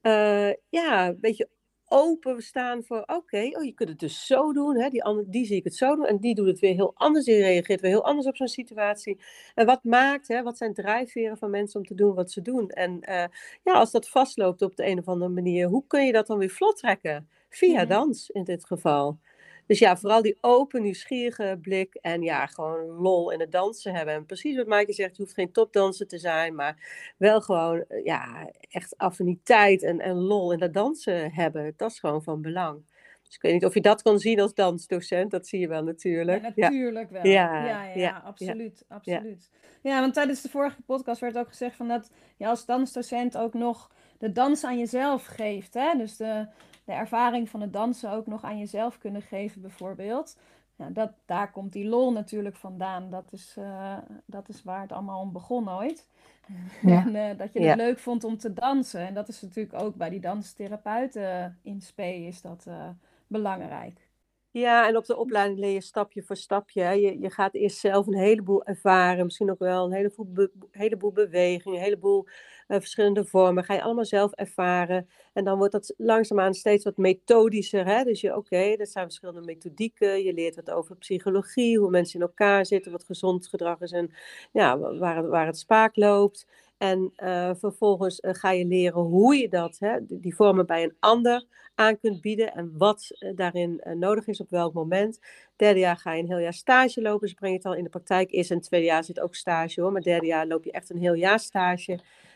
[SPEAKER 1] een beetje openstaan voor, je kunt het dus zo doen. Hè? Die zie ik het zo doen. En die doet het weer heel anders. Die reageert weer heel anders op zo'n situatie. En wat maakt, wat zijn drijfveren van mensen om te doen wat ze doen? En als dat vastloopt op de een of andere manier, hoe kun je dat dan weer vlot trekken? Via dans in dit geval. Dus vooral die open, nieuwsgierige blik en gewoon lol in het dansen hebben. En precies wat Maaike zegt, je hoeft geen topdanser te zijn, maar wel gewoon, echt affiniteit en lol in het dansen hebben. Dat is gewoon van belang. Dus ik weet niet of je dat kan zien als dansdocent, dat zie je wel natuurlijk.
[SPEAKER 2] Ja, natuurlijk wel. Ja, absoluut. Absoluut. Ja, want tijdens de vorige podcast werd ook gezegd van dat je als dansdocent ook nog de dans aan jezelf geeft. Hè? Dus de ervaring van het dansen ook nog aan jezelf kunnen geven, bijvoorbeeld. Ja, daar komt die lol natuurlijk vandaan. Dat is waar het allemaal om begon ooit. Ja. En dat je het leuk vond om te dansen. En dat is natuurlijk ook bij die danstherapeuten in spe is dat belangrijk.
[SPEAKER 1] Ja, en op de opleiding leer je stapje voor stapje. Je gaat eerst zelf een heleboel ervaren. Misschien ook wel een heleboel beweging, een heleboel verschillende vormen. Ga je allemaal zelf ervaren. En dan wordt dat langzaamaan steeds wat methodischer. Hè? Dus dat zijn verschillende methodieken. Je leert wat over psychologie, hoe mensen in elkaar zitten, wat gezond gedrag is en waar het spaak loopt. En vervolgens ga je leren hoe je dat, die vormen bij een ander aan kunt bieden en wat daarin nodig is op welk moment. 3e jaar ga je een heel jaar stage lopen, dus breng je het al in de praktijk. Eerst en 2e jaar zit ook stage, hoor, maar 3e jaar loop je echt een heel jaar stage.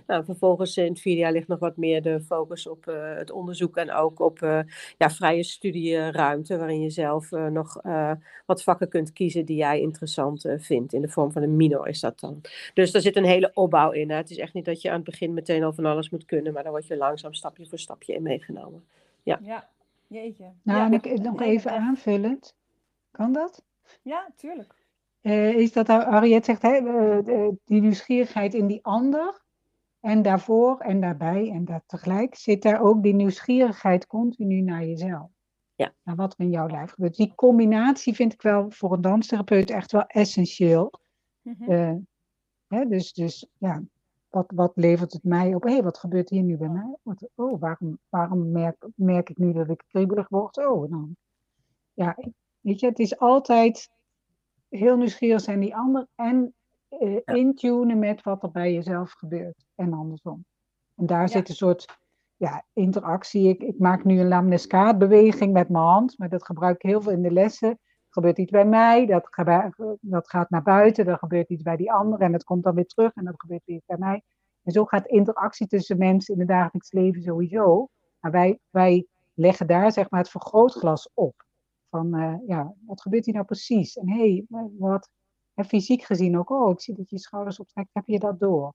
[SPEAKER 1] Nou, vervolgens in het 4e jaar ligt nog wat meer de focus op het onderzoek en ook op vrije studieruimte, waarin je zelf nog wat vakken kunt kiezen die jij interessant vindt. In de vorm van een minor is dat dan. Dus daar zit een hele opbouw in. Hè. Het is echt niet dat je aan het begin meteen al van alles moet kunnen, maar dan word je langzaam stapje voor stapje in meegenomen.
[SPEAKER 2] Ja, jeetje.
[SPEAKER 3] Nou,
[SPEAKER 2] Ja,
[SPEAKER 3] en ik nog
[SPEAKER 2] hele
[SPEAKER 3] even
[SPEAKER 2] weg.
[SPEAKER 3] aanvullend. Kan dat?
[SPEAKER 2] Ja, tuurlijk.
[SPEAKER 3] Is dat Harriet zegt, die nieuwsgierigheid in die ander. En daarvoor en daarbij en daar tegelijk zit daar ook die nieuwsgierigheid continu naar jezelf.
[SPEAKER 1] Ja.
[SPEAKER 3] Naar wat er in jouw lijf gebeurt. Die combinatie vind ik wel voor een danstherapeut echt wel essentieel.
[SPEAKER 2] Mhm.
[SPEAKER 3] Dus ja, wat levert het mij op? Wat gebeurt hier nu bij mij? Waarom merk ik nu dat ik kriebelig word? Dan. Ja, weet je, het is altijd heel nieuwsgierig zijn die ander en intunen met wat er bij jezelf gebeurt. En andersom. En daar zit een soort interactie. Ik maak nu een lamnescaatbeweging met mijn hand, maar dat gebruik ik heel veel in de lessen. Er gebeurt iets bij mij, dat gaat naar buiten, er gebeurt iets bij die ander en dat komt dan weer terug en dat gebeurt weer bij mij. En zo gaat interactie tussen mensen in het dagelijks leven sowieso. Maar wij leggen daar zeg maar het vergrootglas op. Van wat gebeurt hier nou precies? En wat, en fysiek gezien ook, ik zie dat je schouders optrekt, heb je dat door?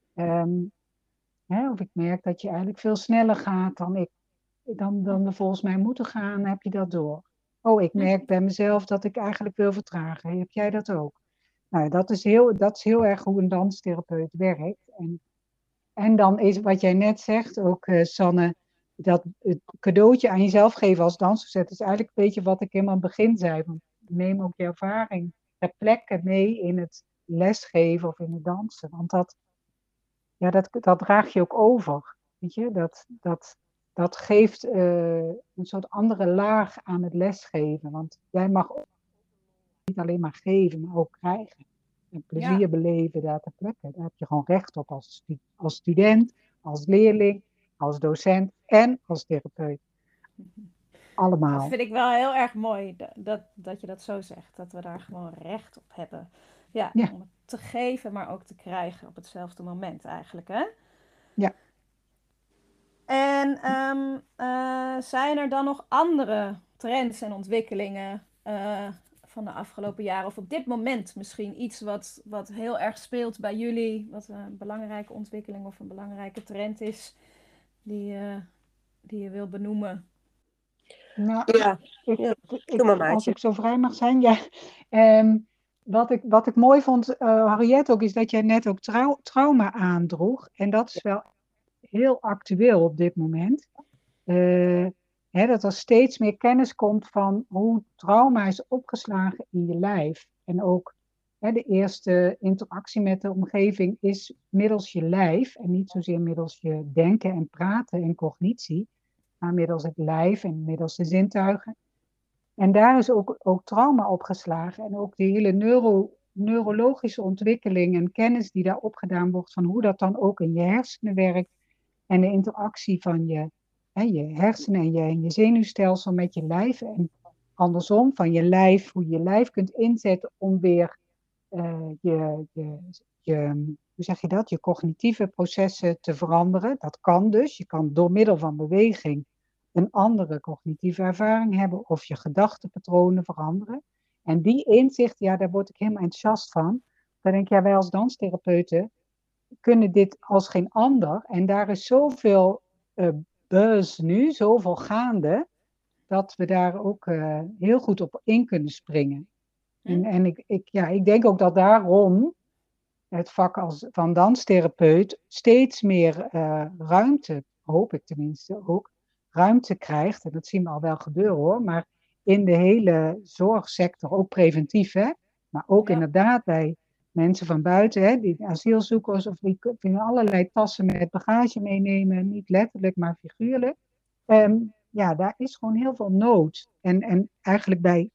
[SPEAKER 3] Of ik merk dat je eigenlijk veel sneller gaat dan we volgens mij moeten gaan, heb je dat door. Ik merk bij mezelf dat ik eigenlijk wil vertragen. Heb jij dat ook? Nou, dat is heel erg hoe een danstherapeut werkt. En dan is wat jij net zegt, ook Sanne, dat het cadeautje aan jezelf geven als dansdocent is eigenlijk een beetje wat ik helemaal aan het begin zei. Want neem ook je ervaring ter plekke mee in het lesgeven of in het dansen. Want dat draag je ook over. Weet je? Dat geeft een soort andere laag aan het lesgeven. Want jij mag ook niet alleen maar geven, maar ook krijgen. En plezier beleven daar ter plekke. Daar heb je gewoon recht op als student, als leerling, als docent en als therapeut. Allemaal.
[SPEAKER 2] Dat vind ik wel heel erg mooi dat je dat zo zegt. Dat we daar gewoon recht op hebben. Ja, om het te geven, maar ook te krijgen op hetzelfde moment eigenlijk, hè?
[SPEAKER 3] Ja.
[SPEAKER 2] En zijn er dan nog andere trends en ontwikkelingen van de afgelopen jaren? Of op dit moment misschien iets wat heel erg speelt bij jullie? Wat een belangrijke ontwikkeling of een belangrijke trend is die je wil benoemen?
[SPEAKER 3] Nou, als ik zo vrij mag zijn, ja. Wat ik mooi vond, Harriet, ook, is dat jij net ook trauma aandroeg. En dat is wel heel actueel op dit moment. Dat er steeds meer kennis komt van hoe trauma is opgeslagen in je lijf. En ook de eerste interactie met de omgeving is middels je lijf. En niet zozeer middels je denken en praten en cognitie. Maar middels het lijf en middels de zintuigen. En daar is ook trauma opgeslagen. En ook die hele neurologische ontwikkeling en kennis die daar opgedaan wordt van hoe dat dan ook in je hersenen werkt. En de interactie van je hersenen en je zenuwstelsel met je lijf. En andersom, van je lijf, hoe je je lijf kunt inzetten om weer hoe zeg je dat? Je cognitieve processen te veranderen. Dat kan dus. Je kan door middel van beweging een andere cognitieve ervaring hebben of je gedachtepatronen veranderen. En die inzicht, daar word ik helemaal enthousiast van. Dan denk ik, wij als danstherapeuten kunnen dit als geen ander. En daar is zoveel buzz nu, zoveel gaande, dat we daar ook heel goed op in kunnen springen. En ik denk ook dat daarom het vak van danstherapeut steeds meer ruimte, hoop ik tenminste ook, ruimte krijgt. En dat zien we al wel gebeuren hoor, maar in de hele zorgsector, ook preventief, hè? Maar ook inderdaad bij mensen van buiten, die asielzoekers of die allerlei tassen met bagage meenemen, niet letterlijk, maar figuurlijk. Daar is gewoon heel veel nood. En eigenlijk bij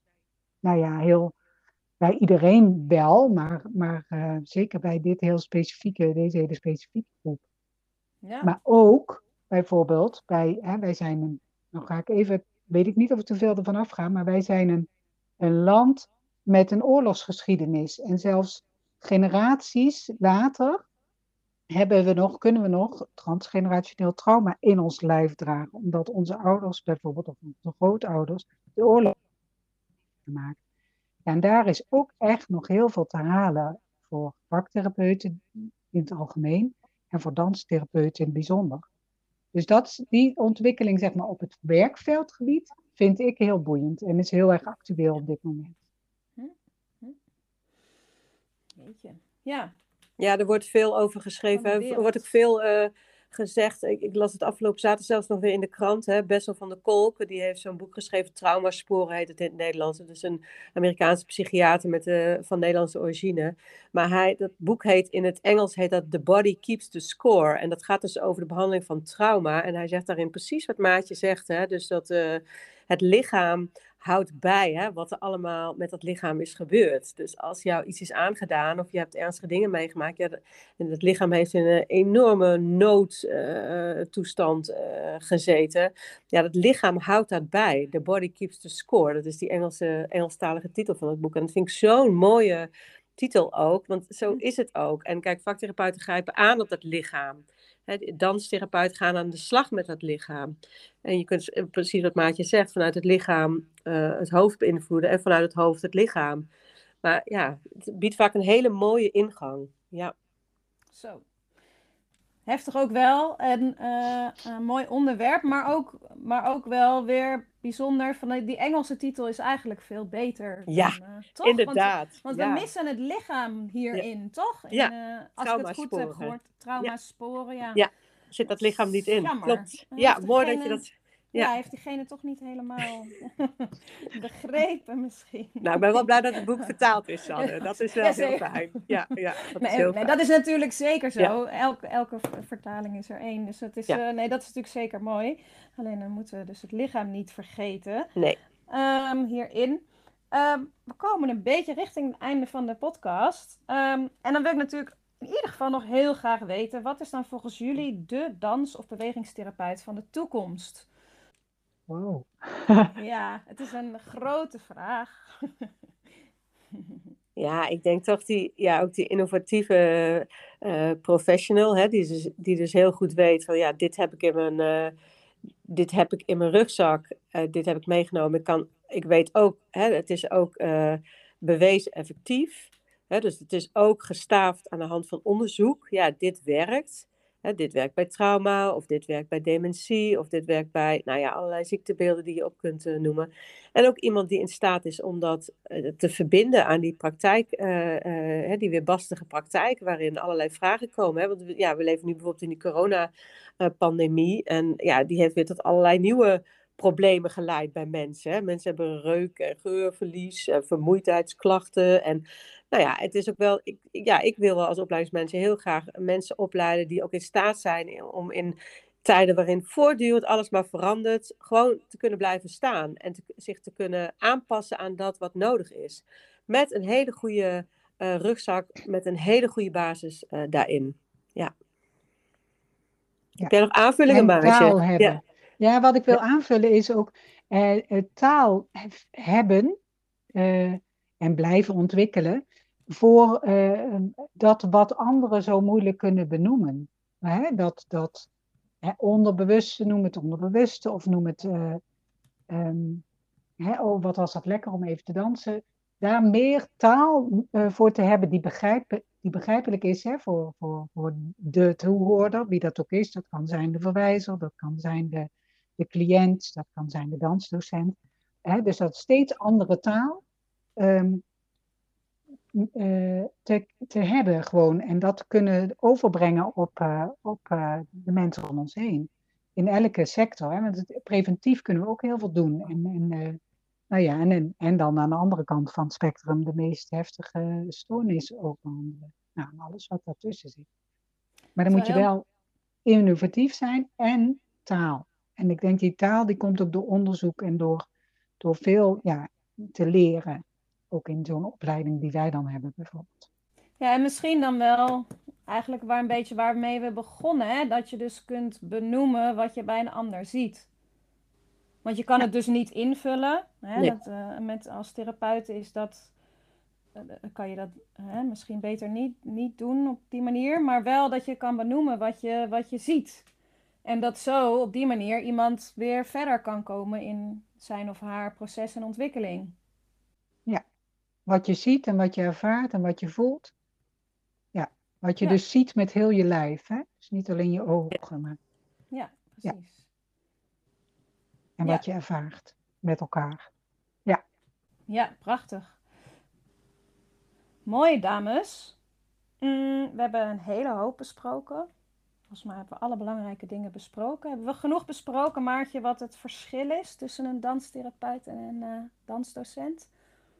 [SPEAKER 3] iedereen wel, maar zeker bij deze hele specifieke groep. Ja. Maar ook bijvoorbeeld wij zijn nou ga ik even, weet ik niet of ik te veel ervan afga, maar wij zijn een land met een oorlogsgeschiedenis. En zelfs generaties later kunnen we nog transgenerationeel trauma in ons lijf dragen, omdat onze ouders bijvoorbeeld, of onze grootouders, de oorlog hebben gemaakt. Ja, en daar is ook echt nog heel veel te halen voor vaktherapeuten in het algemeen en voor danstherapeuten in het bijzonder. Dus die ontwikkeling, zeg maar, op het werkveldgebied vind ik heel boeiend en is heel erg actueel op dit moment.
[SPEAKER 2] Jeetje. Ja.
[SPEAKER 1] Ja, er wordt veel over geschreven. Er wordt ook veel gezegd. Ik las het afgelopen zaterdag zelfs nog weer in de krant. Bessel van der Kolk, die heeft zo'n boek geschreven. Traumasporen heet het in het Nederlands. Het is een Amerikaanse psychiater van Nederlandse origine. Maar dat boek heet in het Engels The Body Keeps the Score. En dat gaat dus over de behandeling van trauma. En hij zegt daarin precies wat Maartje zegt. Dus dat het lichaam houdt bij wat er allemaal met dat lichaam is gebeurd. Dus als jou iets is aangedaan of je hebt ernstige dingen meegemaakt, en het lichaam heeft in een enorme noodtoestand gezeten. Ja, dat lichaam houdt dat bij. The body keeps the score. Dat is die Engelstalige titel van het boek. En dat vind ik zo'n mooie titel ook, want zo is het ook. En kijk, vaktherapeuten grijpen aan op dat lichaam. Danstherapeuten gaan aan de slag met dat lichaam. En je kunt precies wat Maartje zegt, vanuit het lichaam het hoofd beïnvloeden en vanuit het hoofd het lichaam. Maar ja, het biedt vaak een hele mooie ingang. Ja.
[SPEAKER 2] Zo. Heftig ook wel. En een mooi onderwerp, maar ook wel weer bijzonder. Van die Engelse titel is eigenlijk veel beter.
[SPEAKER 1] Ja,
[SPEAKER 2] toch?
[SPEAKER 1] Inderdaad.
[SPEAKER 2] Want we missen het lichaam hierin, toch? Als ik het goed heb gehoord, traumasporen. Ja,
[SPEAKER 1] zit dat lichaam niet in.
[SPEAKER 2] Jammer.
[SPEAKER 1] Klopt. Ja, mooi dat je dat...
[SPEAKER 2] Ja, heeft diegene toch niet helemaal begrepen misschien.
[SPEAKER 1] Nou, ik ben wel blij dat het boek vertaald is, Sanne. Dat is wel heel fijn. Ja,
[SPEAKER 2] dat is natuurlijk zeker zo. Ja. Elke vertaling is er één. Dus dat is, dat is natuurlijk zeker mooi. Alleen dan moeten we dus het lichaam niet vergeten.
[SPEAKER 1] Nee.
[SPEAKER 2] Hierin. We komen een beetje richting het einde van de podcast. En dan wil ik natuurlijk in ieder geval nog heel graag weten, wat is dan volgens jullie de dans- of bewegingstherapeut van de toekomst?
[SPEAKER 3] Wow.
[SPEAKER 2] Ja, het is een grote vraag.
[SPEAKER 1] Ja, ik denk toch ook die innovatieve professional, die dus heel goed weet van dit heb ik in mijn rugzak, dit heb ik meegenomen. Ik weet ook, het is ook bewezen effectief. Dus het is ook gestaafd aan de hand van onderzoek. Ja, dit werkt. Dit werkt bij trauma, of dit werkt bij dementie, of dit werkt bij allerlei ziektebeelden die je op kunt noemen. En ook iemand die in staat is om dat te verbinden aan die praktijk, die weerbarstige praktijk, waarin allerlei vragen komen. Want we leven nu bijvoorbeeld in die coronapandemie, en die heeft weer tot allerlei nieuwe problemen geleid bij mensen. Mensen hebben reuk- en geurverlies, vermoeidheidsklachten. En het is ook wel... Ik wil wel als opleidingsmanager heel graag mensen opleiden die ook in staat zijn om in tijden waarin voortdurend alles maar verandert, gewoon te kunnen blijven staan en zich te kunnen aanpassen aan dat wat nodig is. Met een hele goede rugzak, met een hele goede basis daarin. Ja. Heb jij nog aanvullingen, Maartje?
[SPEAKER 3] Taal hebben. Ja, wat ik wil aanvullen is ook taal hebben en blijven ontwikkelen voor dat wat anderen zo moeilijk kunnen benoemen. Dat onderbewuste, noem het onderbewuste, of noem het wat was dat lekker om even te dansen. Daar meer taal voor te hebben die begrijpelijk is voor de toehoorder, wie dat ook is. Dat kan zijn de verwijzer, dat kan zijn de cliënt, dat kan zijn de dansdocent. Dus dat steeds andere taal te hebben gewoon. En dat kunnen overbrengen op de mensen om ons heen. In elke sector. Want preventief kunnen we ook heel veel doen. En dan aan de andere kant van het spectrum de meest heftige stoornissen ook behandelen. Alles wat daartussen zit. Maar dan moet je wel innovatief zijn en taal. En ik denk die taal die komt ook door onderzoek en door veel te leren. Ook in zo'n opleiding die wij dan hebben bijvoorbeeld.
[SPEAKER 2] Ja, en misschien dan wel eigenlijk waarmee we begonnen. Dat je dus kunt benoemen wat je bij een ander ziet. Want je kan het dus niet invullen. Nee. Als therapeut is dat kan je dat misschien beter niet doen op die manier. Maar wel dat je kan benoemen wat je ziet. En dat zo op die manier iemand weer verder kan komen in zijn of haar proces en ontwikkeling.
[SPEAKER 3] Ja, wat je ziet en wat je ervaart en wat je voelt. Ja, wat je
[SPEAKER 2] Ja.
[SPEAKER 3] dus ziet met heel je lijf. Hè? Dus niet alleen je ogen, maar
[SPEAKER 2] Ja, precies.
[SPEAKER 3] en
[SPEAKER 2] Ja.
[SPEAKER 3] wat je ervaart met elkaar.
[SPEAKER 2] Ja, prachtig. Mooi, dames. We hebben een hele hoop besproken. Volgens mij hebben we alle belangrijke dingen besproken. Hebben we genoeg besproken, Maartje, wat het verschil is tussen een danstherapeut en een dansdocent?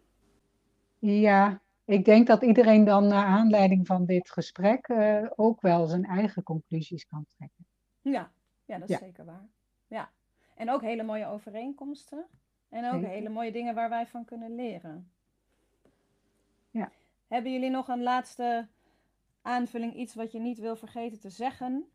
[SPEAKER 3] Ja, ik denk dat iedereen dan naar aanleiding van dit gesprek ook wel zijn eigen conclusies kan trekken.
[SPEAKER 2] Ja, dat is
[SPEAKER 3] Ja.
[SPEAKER 2] zeker waar. Ja. En ook hele mooie overeenkomsten. En ook
[SPEAKER 3] Zeker.
[SPEAKER 2] hele mooie dingen waar wij van kunnen leren.
[SPEAKER 3] Ja.
[SPEAKER 2] Hebben jullie nog een laatste aanvulling, iets wat je niet wil vergeten te zeggen?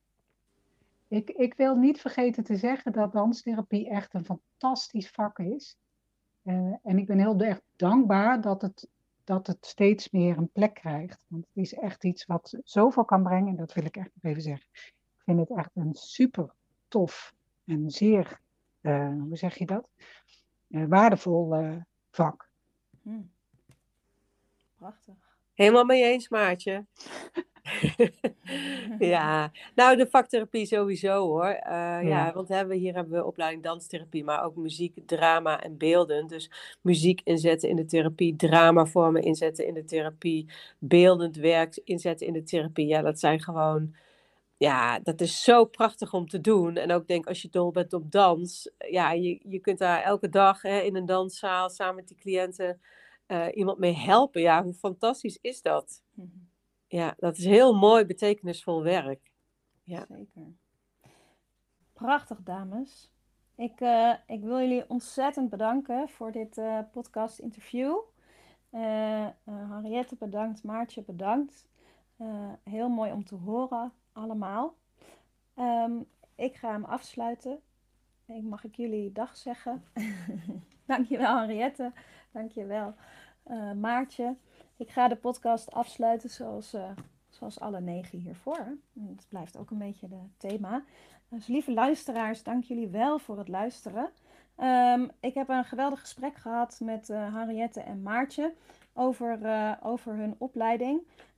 [SPEAKER 3] Ik wil niet vergeten te zeggen dat danstherapie echt een fantastisch vak is. En ik ben heel erg dankbaar dat het steeds meer een plek krijgt. Want het is echt iets wat zoveel kan brengen. En dat wil ik echt nog even zeggen. Ik vind het echt een super tof en zeer, hoe zeg je dat? Waardevol vak.
[SPEAKER 2] Prachtig.
[SPEAKER 1] Helemaal mee eens, Maartje. Ja, nou de vaktherapie sowieso hoor. Ja, want hier hebben we opleiding danstherapie, maar ook muziek, drama en beelden. Dus muziek inzetten in de therapie, dramavormen inzetten in de therapie, beeldend werk inzetten in de therapie. Ja, dat zijn gewoon, ja, dat is zo prachtig om te doen. En ook denk als je dol bent op dans, ja, je kunt daar elke dag in een danszaal samen met die cliënten iemand mee helpen. Ja, hoe fantastisch is dat? Ja, dat is heel mooi, betekenisvol werk. Ja.
[SPEAKER 2] Zeker. Prachtig, dames. Ik wil jullie ontzettend bedanken voor dit podcast-interview. Henriette bedankt, Maartje bedankt. Heel mooi om te horen, allemaal. Ik ga hem afsluiten. Mag ik jullie dag zeggen? Dankjewel, Henriette. Dankjewel, Maartje. Ik ga de podcast afsluiten zoals alle 9 hiervoor. Het blijft ook een beetje het thema. Dus lieve luisteraars, dank jullie wel voor het luisteren. Ik heb een geweldig gesprek gehad met Henriette en Maartje over hun opleiding.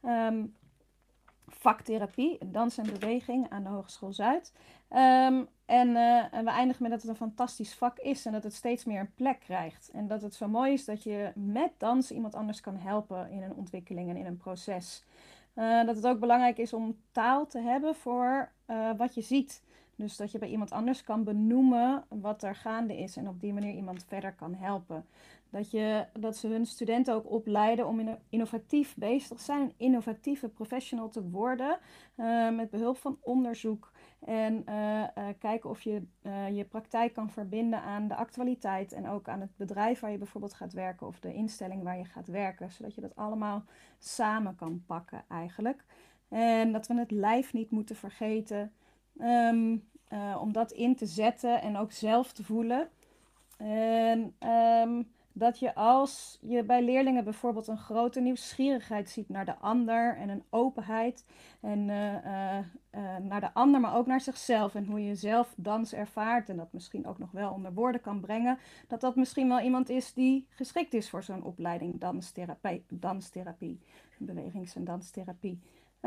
[SPEAKER 2] Vaktherapie, dans en beweging aan de Hogeschool Zuid. En we eindigen met dat het een fantastisch vak is en dat het steeds meer een plek krijgt. En dat het zo mooi is dat je met dans iemand anders kan helpen in een ontwikkeling en in een proces. Dat het ook belangrijk is om taal te hebben voor wat je ziet. Dus dat je bij iemand anders kan benoemen wat er gaande is en op die manier iemand verder kan helpen. Dat ze hun studenten ook opleiden om innovatief bezig te zijn, een innovatieve professional te worden, met behulp van onderzoek. En kijken of je je praktijk kan verbinden aan de actualiteit en ook aan het bedrijf waar je bijvoorbeeld gaat werken of de instelling waar je gaat werken. Zodat je dat allemaal samen kan pakken eigenlijk. En dat we het lijf niet moeten vergeten om dat in te zetten en ook zelf te voelen. En dat je als je bij leerlingen bijvoorbeeld een grote nieuwsgierigheid ziet naar de ander en een openheid en naar de ander, maar ook naar zichzelf en hoe je zelf dans ervaart en dat misschien ook nog wel onder woorden kan brengen, dat misschien wel iemand is die geschikt is voor zo'n opleiding danstherapie, bewegings- en danstherapie.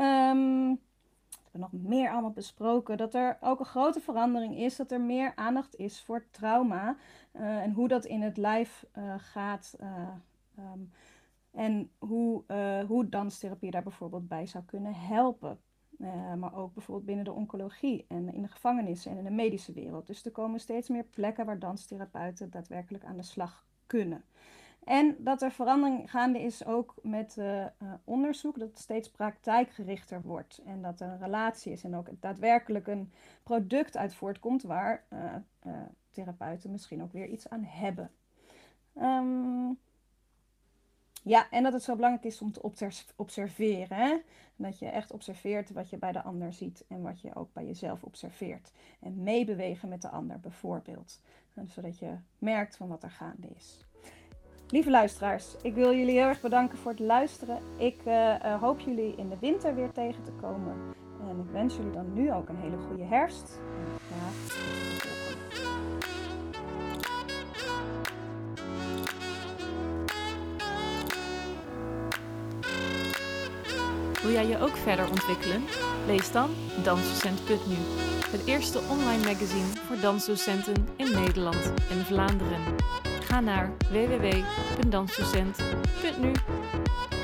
[SPEAKER 2] We hebben nog meer allemaal besproken, dat er ook een grote verandering is, dat er meer aandacht is voor trauma en hoe dat in het lijf gaat en hoe danstherapie daar bijvoorbeeld bij zou kunnen helpen. Maar ook bijvoorbeeld binnen de oncologie en in de gevangenissen en in de medische wereld. Dus er komen steeds meer plekken waar danstherapeuten daadwerkelijk aan de slag kunnen. En dat er verandering gaande is ook met onderzoek, dat het steeds praktijkgerichter wordt. En dat er een relatie is en ook daadwerkelijk een product uit voortkomt waar therapeuten misschien ook weer iets aan hebben. Ja, en dat het zo belangrijk is om te observeren. Hè? Dat je echt observeert wat je bij de ander ziet en wat je ook bij jezelf observeert. En meebewegen met de ander bijvoorbeeld. Zodat je merkt van wat er gaande is. Lieve luisteraars, ik wil jullie heel erg bedanken voor het luisteren. Ik hoop jullie in de winter weer tegen te komen. En ik wens jullie dan nu ook een hele goede herfst. En graag tot de volgende.
[SPEAKER 4] Wil jij je ook verder ontwikkelen? Lees dan Dansdocent.nu, het eerste online magazine voor dansdocenten in Nederland en Vlaanderen. Ga naar www.dansdocent.nu.